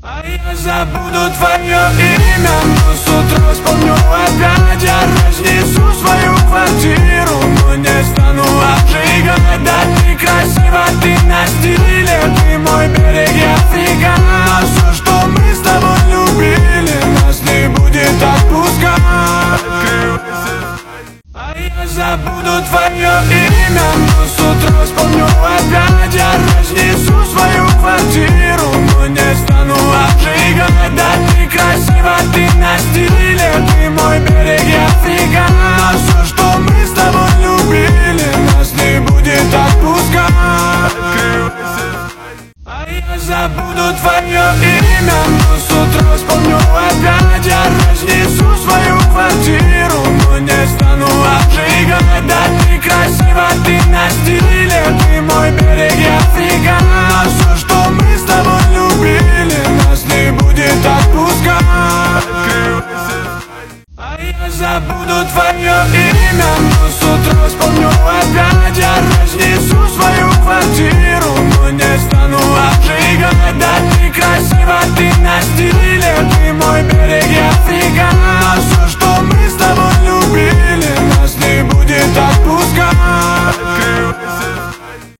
А я забуду твое имя, но с утра вспомню опять. Я разнесу свою квартиру, но не стану обжигать. Да ты красива, ты на стиле, ты мой берег, я Африка. Но все, что мы с тобой любили, нас не будет отпускать. А я забуду твое имя, но с утра вспомню опять. Я разнесу свою квартиру, но не стану обжигать. Да ты красива, ты на стиле, ты мой берег, я Африка. Но все, что мы с тобой любили, нас не будет отпускать. А я забуду твое имя, но с утра вспомню опять. Я разнесу свою квартиру, но не стану обжигать. Да ты красива, ты на стиле, ты мой берег, я Африка. Но все, что мы с тобой любили, нас не будет отпускать. А я забуду твое имя, но с утра вспомню опять. Я разнесу свою квартиру, но не стану